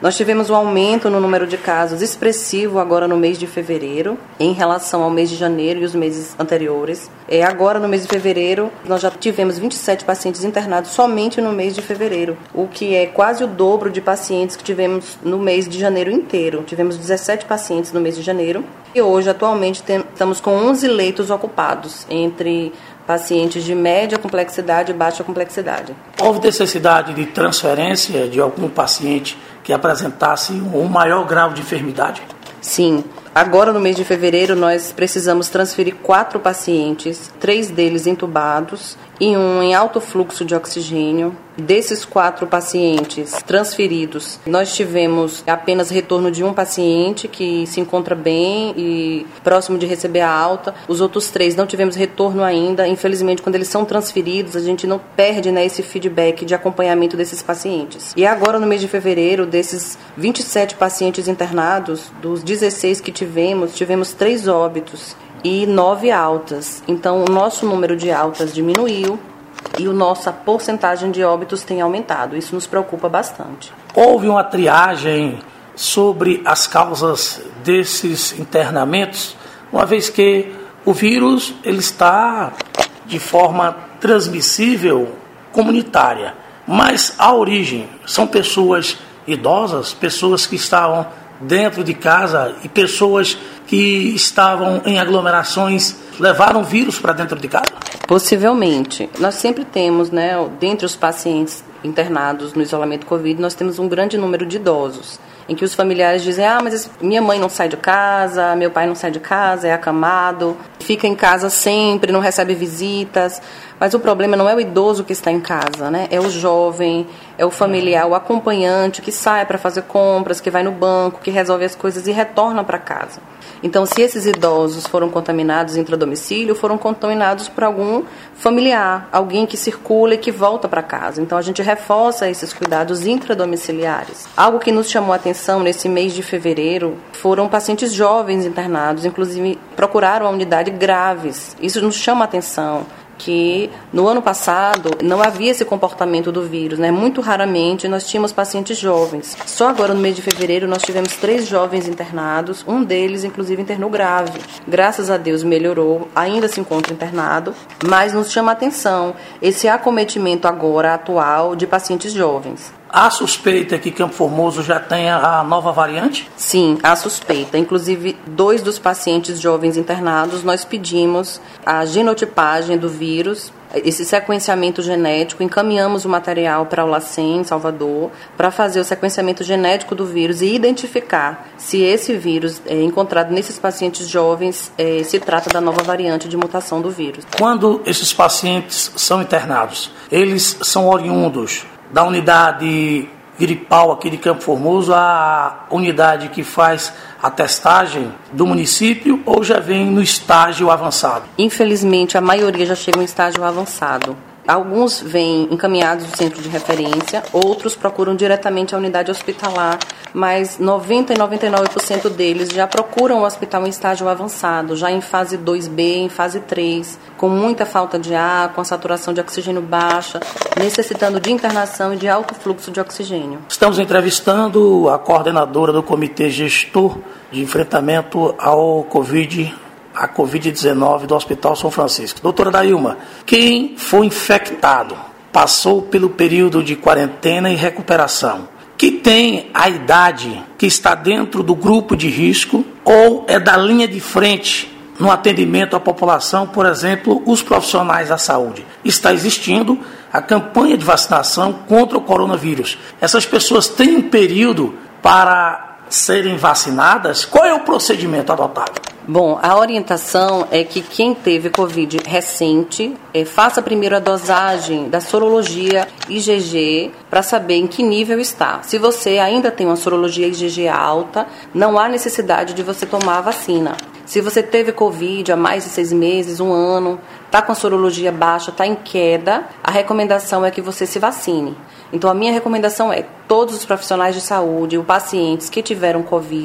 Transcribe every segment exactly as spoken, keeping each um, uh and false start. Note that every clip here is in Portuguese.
Nós tivemos um aumento no número de casos expressivo agora no mês de fevereiro, em relação ao mês de janeiro e os meses anteriores. É, agora, no mês de fevereiro, nós já tivemos vinte e sete pacientes internados somente no mês de fevereiro, o que é quase o dobro de pacientes que tivemos no mês de janeiro inteiro. Tivemos dezessete pacientes no mês de janeiro e hoje, atualmente, tem, estamos com onze leitos ocupados entre pacientes de média complexidade e baixa complexidade. Houve necessidade de transferência de algum paciente que apresentasse um maior grau de enfermidade? Sim. Agora, no mês de fevereiro, nós precisamos transferir quatro pacientes, três deles entubados e um em alto fluxo de oxigênio. Desses quatro pacientes transferidos, nós tivemos apenas retorno de um paciente que se encontra bem e próximo de receber a alta. Os outros três não tivemos retorno ainda. Infelizmente, quando eles são transferidos, a gente não perde, né, esse feedback de acompanhamento desses pacientes. E agora, no mês de fevereiro, desses vinte e sete pacientes internados, dos dezesseis que tivemos, tivemos três óbitos e nove altas. Então, o nosso número de altas diminuiu e a nossa porcentagem de óbitos tem aumentado. Isso nos preocupa bastante. Houve uma triagem sobre as causas desses internamentos, uma vez que o vírus ele está de forma transmissível comunitária, mas a origem são pessoas idosas, pessoas que estavam dentro de casa e pessoas que estavam em aglomerações levaram o vírus para dentro de casa? Possivelmente. Nós sempre temos, né, dentre os pacientes internados no isolamento Covid, nós temos um grande número de idosos, em que os familiares dizem, ah, mas minha mãe não sai de casa, meu pai não sai de casa, é acamado, fica em casa sempre, não recebe visitas. Mas o problema não é o idoso que está em casa, né? É o jovem, é o familiar, o acompanhante que sai para fazer compras, que vai no banco, que resolve as coisas e retorna para casa. Então, se esses idosos foram contaminados intradomicílio, foram contaminados por algum familiar, alguém que circula e que volta para casa. Então, a gente reforça esses cuidados intradomiciliares. Algo que nos chamou a atenção nesse mês de fevereiro foram pacientes jovens internados, inclusive procuraram a unidade graves. Isso nos chama a atenção, que no ano passado não havia esse comportamento do vírus, né? Muito raramente nós tínhamos pacientes jovens. Só agora no mês de fevereiro nós tivemos três jovens internados, um deles inclusive internou grave. Graças a Deus melhorou, ainda se encontra internado, mas nos chama a atenção esse acometimento agora atual de pacientes jovens. Há suspeita que Campo Formoso já tenha a nova variante? Sim, há suspeita. Inclusive, dois dos pacientes jovens internados, nós pedimos a genotipagem do vírus, esse sequenciamento genético, encaminhamos o material para o LACEN, em Salvador, para fazer o sequenciamento genético do vírus e identificar se esse vírus é, encontrado nesses pacientes jovens é, se trata da nova variante de mutação do vírus. Quando esses pacientes são internados, eles são oriundos da unidade gripal aqui de Campo Formoso, a unidade que faz a testagem do município, ou já vem no estágio avançado? Infelizmente, a maioria já chega em estágio avançado. Alguns vêm encaminhados do centro de referência, outros procuram diretamente a unidade hospitalar, mas noventa e noventa e nove por cento deles já procuram o hospital em estágio avançado, já em fase dois B, em fase três, com muita falta de ar, com a saturação de oxigênio baixa, necessitando de internação e de alto fluxo de oxigênio. Estamos entrevistando a coordenadora do Comitê Gestor de Enfrentamento ao Covid, a covid dezenove do Hospital São Francisco. Doutora Dailma, quem foi infectado, passou pelo período de quarentena e recuperação, que tem a idade que está dentro do grupo de risco ou é da linha de frente no atendimento à população, por exemplo, os profissionais da saúde. Está existindo a campanha de vacinação contra o coronavírus. Essas pessoas têm um período para serem vacinadas? Qual é o procedimento adotado? Bom, a orientação é que quem teve Covid recente é, faça primeiro a dosagem da sorologia I G G para saber em que nível está. Se você ainda tem uma sorologia I G G alta, não há necessidade de você tomar a vacina. Se você teve Covid há mais de seis meses, um ano, está com a sorologia baixa, está em queda, a recomendação é que você se vacine. Então, a minha recomendação é todos os profissionais de saúde, os pacientes que tiveram Covid,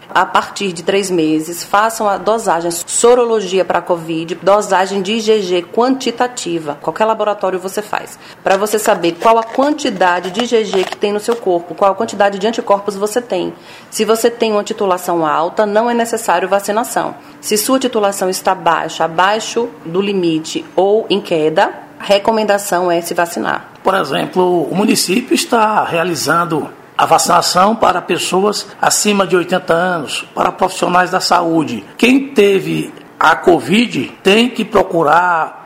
a partir de três meses, façam a dosagem, sorologia para a Covid, dosagem de I G G quantitativa, qualquer laboratório você faz, para você saber qual a quantidade de I G G que tem no seu corpo, qual a quantidade de anticorpos você tem. Se você tem uma titulação alta, não é necessário vacinação. Se sua titulação está baixa, abaixo do limite ou em queda, a recomendação é se vacinar. Por exemplo, o município está realizando a vacinação para pessoas acima de oitenta anos, para profissionais da saúde. Quem teve a Covid tem que procurar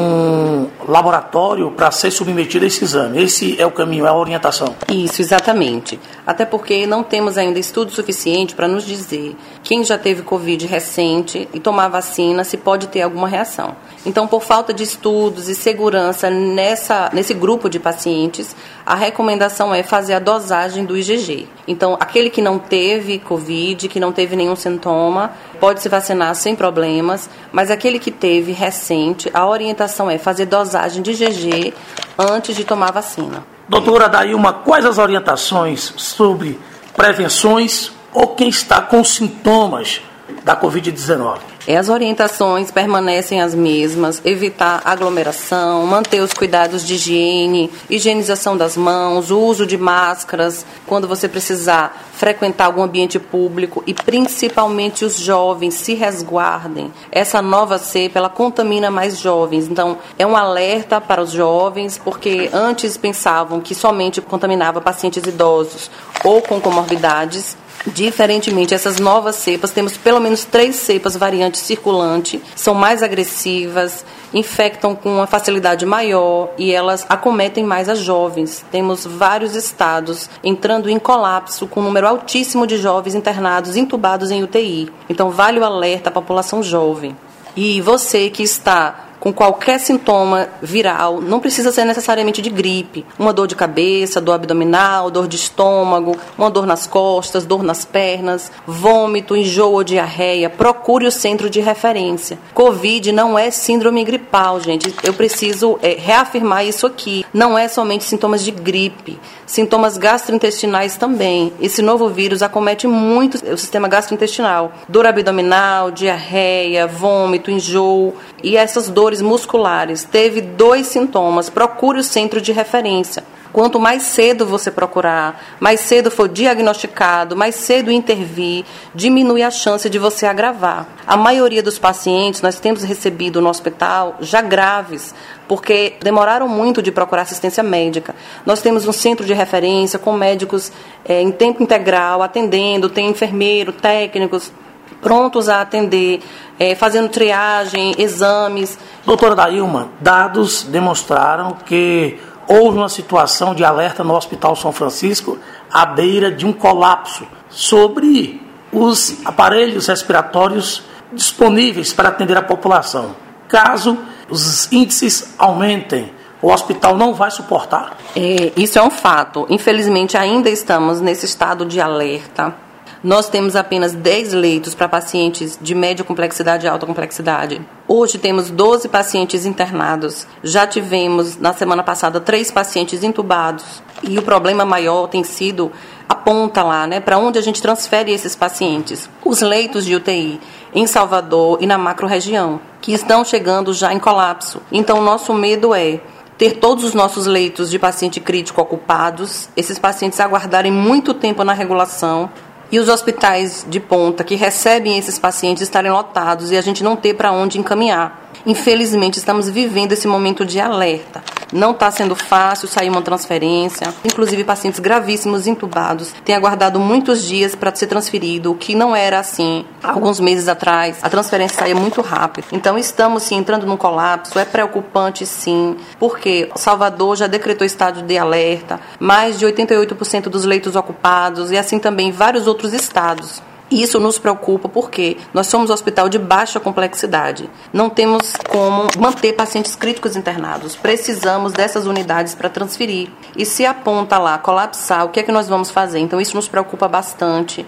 um laboratório para ser submetido a esse exame. Esse é o caminho, é a orientação. Isso, exatamente. Até porque não temos ainda estudo suficiente para nos dizer quem já teve Covid recente e tomar vacina se pode ter alguma reação. Então, por falta de estudos e segurança nessa, nesse grupo de pacientes, a recomendação é fazer a dosagem do I G G. Então, aquele que não teve Covid, que não teve nenhum sintoma, pode se vacinar sem problemas, mas aquele que teve recente, a orientação é fazer dosagem de I G G antes de tomar a vacina. Doutora Dailma, quais as orientações sobre prevenções ou quem está com sintomas da Covid dezenove? As orientações permanecem as mesmas: evitar aglomeração, manter os cuidados de higiene, higienização das mãos, o uso de máscaras quando você precisar frequentar algum ambiente público e principalmente os jovens se resguardem. Essa nova cepa, ela contamina mais jovens, então é um alerta para os jovens, porque antes pensavam que somente contaminava pacientes idosos ou com comorbidades. Diferentemente, essas novas cepas, temos pelo menos três cepas variantes circulante, são mais agressivas, infectam com uma facilidade maior e elas acometem mais as jovens. Temos vários estados entrando em colapso com um número altíssimo de jovens internados, intubados em U T I. Então, vale o alerta à população jovem. E você que está com qualquer sintoma viral, não precisa ser necessariamente de gripe, uma dor de cabeça, dor abdominal, dor de estômago, uma dor nas costas, dor nas pernas, vômito, enjoo ou diarreia, procure o centro de referência. Covid não é síndrome gripal, gente. Eu preciso é, reafirmar isso aqui. Não é somente sintomas de gripe, sintomas gastrointestinais também. Esse novo vírus acomete muito o sistema gastrointestinal. Dor abdominal, diarreia, vômito, enjoo e essas dores musculares. Teve dois sintomas, procure o centro de referência. Quanto mais cedo você procurar, mais cedo for diagnosticado, mais cedo intervir, diminui a chance de você agravar. A maioria dos pacientes nós temos recebido no hospital já graves, porque demoraram muito de procurar assistência médica. Nós temos um centro de referência com médicos é, em tempo integral, atendendo, tem enfermeiro, técnicos prontos a atender, é, fazendo triagem, exames. Doutora Dailma, dados demonstraram que houve uma situação de alerta no Hospital São Francisco à beira de um colapso sobre os aparelhos respiratórios disponíveis para atender a população. Caso os índices aumentem, o hospital não vai suportar? É, isso é um fato. Infelizmente, ainda estamos nesse estado de alerta. Nós temos apenas dez leitos para pacientes de média complexidade e alta complexidade. Hoje temos doze pacientes internados. Já tivemos, na semana passada, três pacientes intubados. E o problema maior tem sido a ponta lá, né, para onde a gente transfere esses pacientes. Os leitos de U T I em Salvador e na macro-região, que estão chegando já em colapso. Então, o nosso medo é ter todos os nossos leitos de paciente crítico ocupados, esses pacientes aguardarem muito tempo na regulação, e os hospitais de ponta que recebem esses pacientes estarem lotados e a gente não ter para onde encaminhar. Infelizmente, estamos vivendo esse momento de alerta. Não está sendo fácil sair uma transferência. Inclusive, pacientes gravíssimos, intubados, têm aguardado muitos dias para ser transferido, o que não era assim há alguns meses atrás. A transferência saía muito rápido. Então, estamos sim entrando num colapso. É preocupante, sim, porque Salvador já decretou estado de alerta, mais de oitenta e oito por cento dos leitos ocupados e assim também vários outros estados. Isso nos preocupa porque nós somos um hospital de baixa complexidade. Não temos como manter pacientes críticos internados. Precisamos dessas unidades para transferir. E se a ponta lá colapsar, o que é que nós vamos fazer? Então, isso nos preocupa bastante.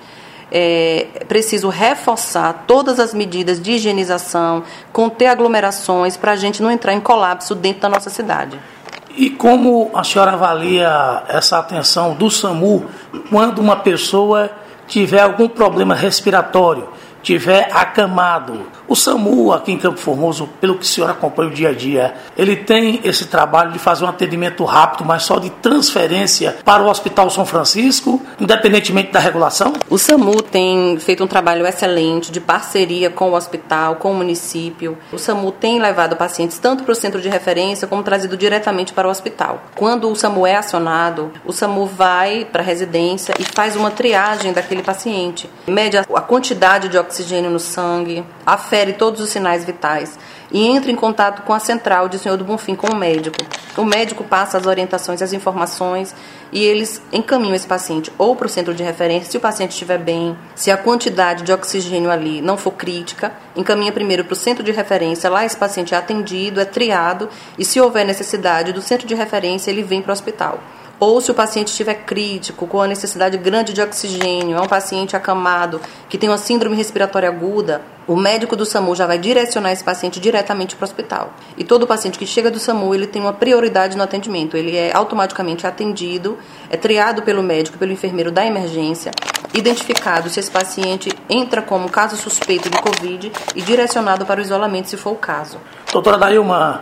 É preciso reforçar todas as medidas de higienização, conter aglomerações para a gente não entrar em colapso dentro da nossa cidade. E como a senhora avalia essa atenção do SAMU quando uma pessoa tiver algum problema respiratório, tiver acamado, o SAMU aqui em Campo Formoso, pelo que o senhor acompanha o dia a dia, ele tem esse trabalho de fazer um atendimento rápido, mas só de transferência para o Hospital São Francisco, independentemente da regulação? O SAMU tem feito um trabalho excelente de parceria com o hospital, com o município. O SAMU tem levado pacientes tanto para o centro de referência como trazido diretamente para o hospital. Quando o SAMU é acionado, o SAMU vai para a residência e faz uma triagem daquele paciente. Mede a quantidade de oxigênio no sangue, afere todos os sinais vitais e entra em contato com a central de Senhor do Bonfim, com o médico. O médico passa as orientações, as informações e eles encaminham esse paciente ou para o centro de referência, se o paciente estiver bem, se a quantidade de oxigênio ali não for crítica, encaminha primeiro para o centro de referência, lá esse paciente é atendido, é triado e se houver necessidade do centro de referência, ele vem para o hospital. Ou se o paciente estiver crítico, com a necessidade grande de oxigênio, é um paciente acamado, que tem uma síndrome respiratória aguda, o médico do SAMU já vai direcionar esse paciente diretamente para o hospital. E todo paciente que chega do SAMU, ele tem uma prioridade no atendimento. Ele é automaticamente atendido, é triado pelo médico, pelo enfermeiro da emergência, identificado se esse paciente entra como caso suspeito de Covid e direcionado para o isolamento, se for o caso. Doutora Dailma,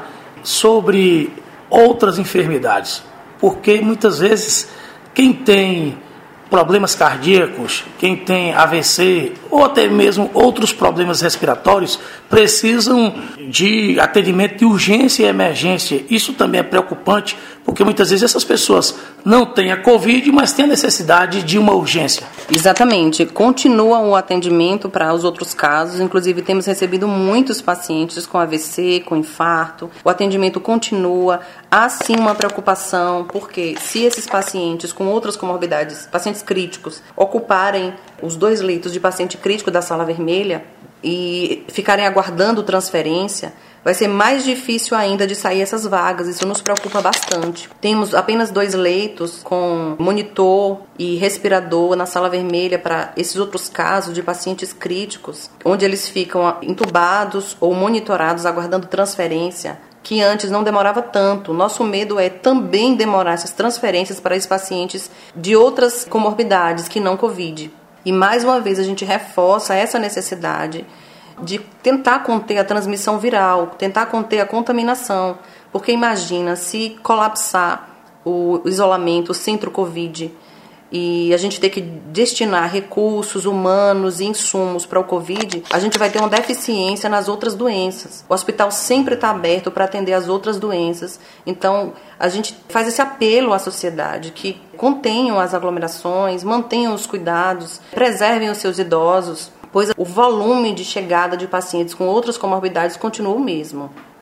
sobre outras enfermidades, porque muitas vezes quem tem problemas cardíacos, quem tem A V C ou até mesmo outros problemas respiratórios precisam de atendimento de urgência e emergência. Isso também é preocupante, porque muitas vezes essas pessoas não têm a Covid, mas têm a necessidade de uma urgência. Exatamente. Continua o atendimento para os outros casos. Inclusive, temos recebido muitos pacientes com A V C, com infarto. O atendimento continua. Há sim uma preocupação, porque se esses pacientes com outras comorbidades, pacientes críticos, ocuparem os dois leitos de paciente crítico da sala vermelha e ficarem aguardando transferência, vai ser mais difícil ainda de sair essas vagas. Isso nos preocupa bastante. Temos apenas dois leitos com monitor e respirador na sala vermelha para esses outros casos de pacientes críticos, onde eles ficam entubados ou monitorados aguardando transferência, que antes não demorava tanto. Nosso medo é também demorar essas transferências para esses pacientes de outras comorbidades que não Covid. E mais uma vez a gente reforça essa necessidade de tentar conter a transmissão viral, tentar conter a contaminação, porque imagina se colapsar o isolamento, o centro Covid, e a gente ter que destinar recursos humanos e insumos para o Covid, a gente vai ter uma deficiência nas outras doenças. O hospital sempre está aberto para atender as outras doenças. Então, a gente faz esse apelo à sociedade que contenham as aglomerações, mantenham os cuidados, preservem os seus idosos, pois o volume de chegada de pacientes com outras comorbidades continua o mesmo.